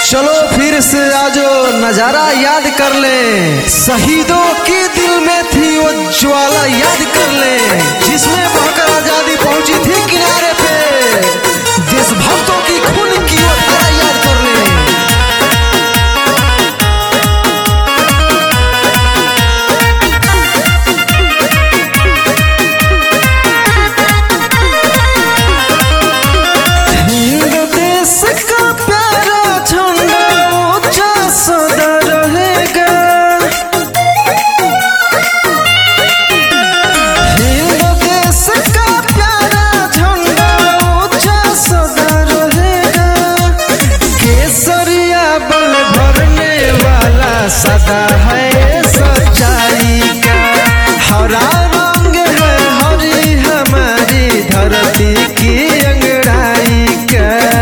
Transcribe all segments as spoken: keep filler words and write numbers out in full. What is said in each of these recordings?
चलो फिर से आजो नजारा याद कर ले, शहीदों के दिल में थी वो ज्वाला याद कर ले, जिसमें बहकर आजादी पहुंची थी किनारे पे। देशभक्तों की खून की वो धारा याद कर ले। सदा है सच्चाई का, हरा रंग है हरी हमारी धरती की अंगड़ाई का।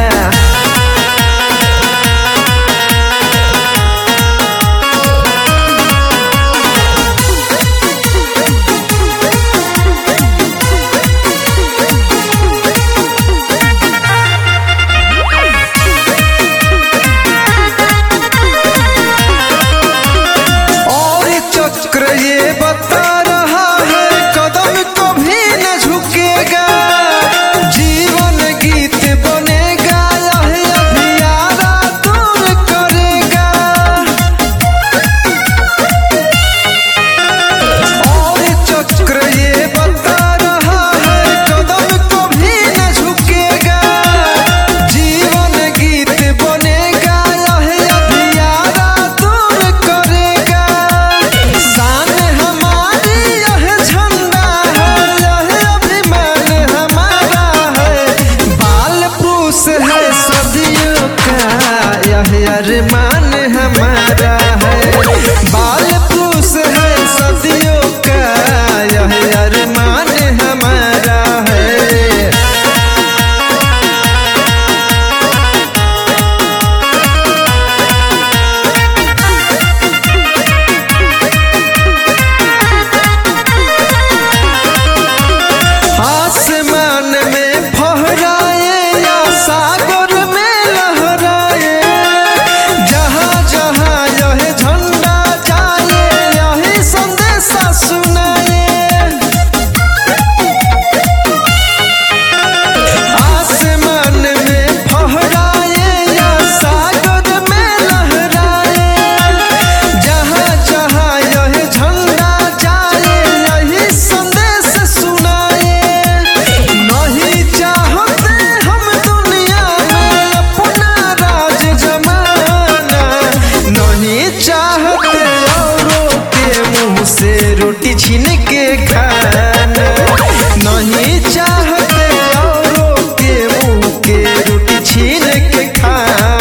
ये बता रहा है कदम कभी न झुकेगा, जीवन गीत बनेगा यह अभियारा दूर करेगा। और चक्र ये बता रहा है कदम कभी न झुकेगा, जीवन गीत बनेगा यह अभियारा दूर करेगा। है सदियों का यह अरमान हमारा है, बाल पूस है सदियों का यह अरमान हमारा है। आसमान में फहराए या सागर में लहराए, जहाँ जहाँ यह झंडा जाए यही संदेशा सुनाए। आसमान में फहराए या सागर में लहराए, जहाँ जहाँ यह झंडा जाए यही संदेश सुनाए। नहीं चाहते हम दुनिया में अपना राज जमाना, नहीं चाहते औरों के मुंह से रोटी छीन के खाना, नहीं चाहते औरों के मुंह के रोटी छीन के खाना।